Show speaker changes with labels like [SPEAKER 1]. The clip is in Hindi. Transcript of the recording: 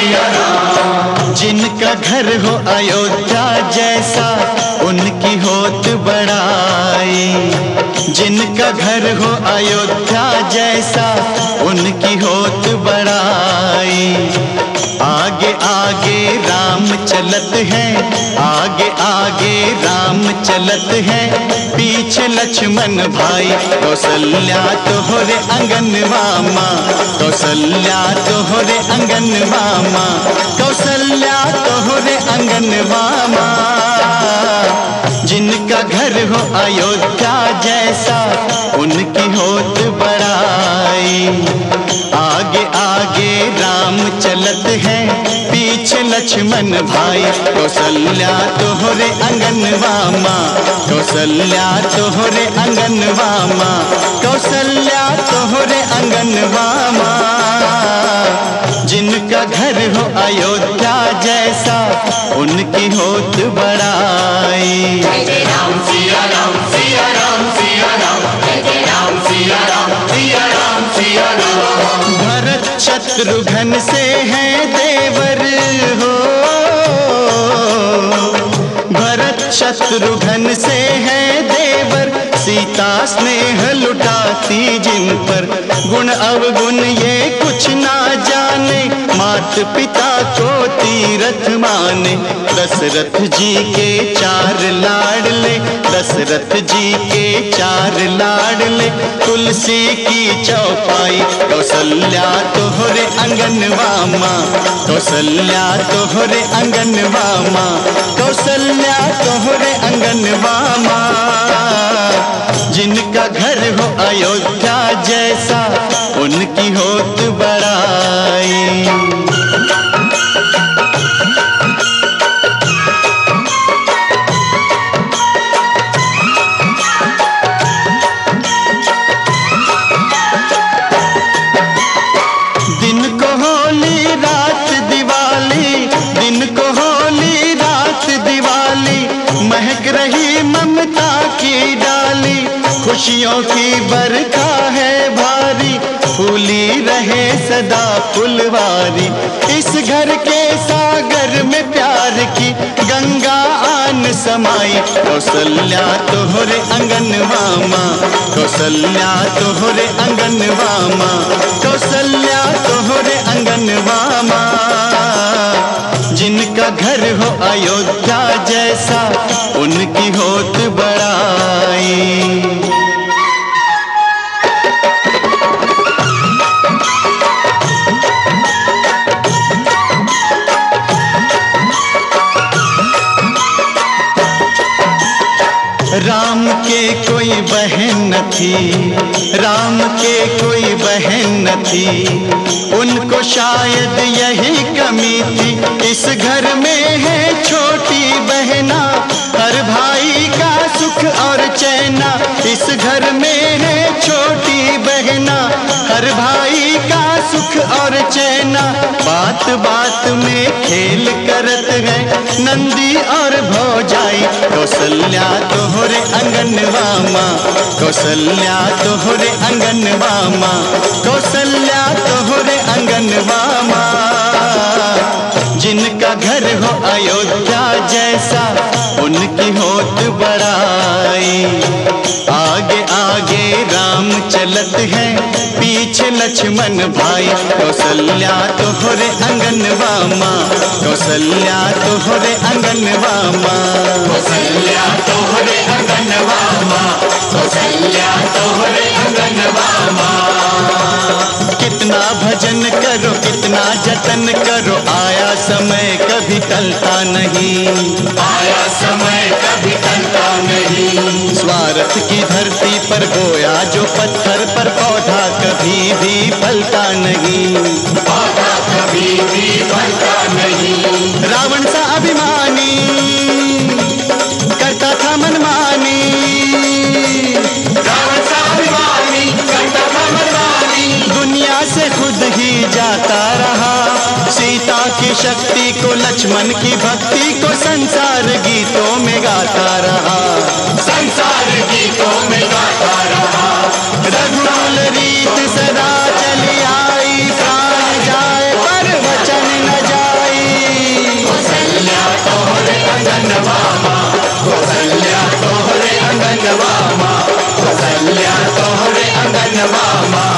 [SPEAKER 1] जिनका घर हो अयोध्या जैसा उनकी होत बड़ाई। जिनका घर हो अयोध्या जैसा उनकी होत बड़ाई। आगे आगे राम चलत है, आगे आगे राम चलत है, पीछे लक्ष्मण भाई। कौशल्या तोहरे अंगनवा माँ, कौशल्या तोहरे अंगनवा माँ, कौशल्या तोहरे अंगनवा माँ। जिनका घर हो अयोध्या जैसा उनकी होत बड़ाई। आगे आगे राम चलत है, पीछे लक्ष्मण भाई। कौशल्या तोहरे अंगनवा माँ, कौशल्या तोहरे अंगनवा माँ, कौशल्या तोहरे अंगनवा माँ। जिनका घर हो अयोध्या जैसा उनकी होत बड़ाई।
[SPEAKER 2] जय राम सिया राम सिया राम सिया राम, जय राम सिया राम सिया राम सिया राम।
[SPEAKER 1] भरत शत्रुघ्न से है देवर हो, भरत शत्रुघ्न से है देवर। सीता स्नेह लुटाती जिन पर, गुण अवगुण ये कुछ ना जाने। मात पिता को तीरथ माने, दशरथ जी के 4 लाडले, दशरथ जी के 4 लाडले। तुलसी की चौपाई। कौशल्या तोहरे अंगनवा माँ, कौशल्या तोहरे अंगनवा माँ, कौशल्या तोहरे अंगनवा माँ। जिनका घर हो अयोध्या जैसा उनकी होत बड़ाई। दिन को होली रात दिवाली, दिन को होली रात दिवाली। महक रही ममता की डाली, खुशियों की बरखा है भारी। फूली रहे सदा फुलवारी, इस घर के सागर में प्यार की गंगा आन समाई। कौशल्या तोहरे अंगनवा माँ, कौशल्या तोहरे अंगनवा माँ, कौशल्या तोहरे अंगनवा माँ। जिनका घर हो अयोध्या जैसा उनकी होत बड़ाई। राम के कोई बहन न थी, राम के कोई बहन न थी। उनको शायद यही कमी थी, इस घर में है छोटी बहना। हर भाई का सुख और चैना, इस घर में है छोटी बहना। हर भाई का सुख और चैना। बात बात में खेल करत है नंदी और भौजाई। कौशल्या तोहरे अंगनवा माँ, कौशल्या तोहरे अंगनवा माँ, कौशल्या तोहरे अंगनवा माँ। जिनका घर हो अयोध्या जैसा उनकी होत बड़ाई। आगे आगे राम चलत है, पीछे लक्ष्मण भाई। कौशल्या तोहरे अंगनवा माँ, कौशल्या तोहरे अंगनवा माँ,
[SPEAKER 2] कौशल्या तोहरे अंगनवा माँ, कौशल्या तोहरे अंगनवा माँ।
[SPEAKER 1] कितना भजन करो कितना जतन करो, आया समय कभी टलता नहीं,
[SPEAKER 2] आया समय कभी टलता नहीं।
[SPEAKER 1] स्वार्थ की धरती पर बोया जो पत्थर पर पौधा कभी भी फलता नहीं,
[SPEAKER 2] पौधा कभी भी फलता नहीं।
[SPEAKER 1] रावण सा अभिमानी करता था मनमानी,
[SPEAKER 2] रावण सा अभिमानी करता था मनमानी।
[SPEAKER 1] दुनिया से खुद ही जाता रहा। सीता की शक्ति को लक्ष्मण की भक्ति को संसार गीतों में गाता रहा,
[SPEAKER 2] संसार गीतों में गाता रहा।
[SPEAKER 1] रघुकुल रीत सदा चली आई, प्राण जाए पर वचन न जाए।
[SPEAKER 2] तोहरे अंगनवा माँ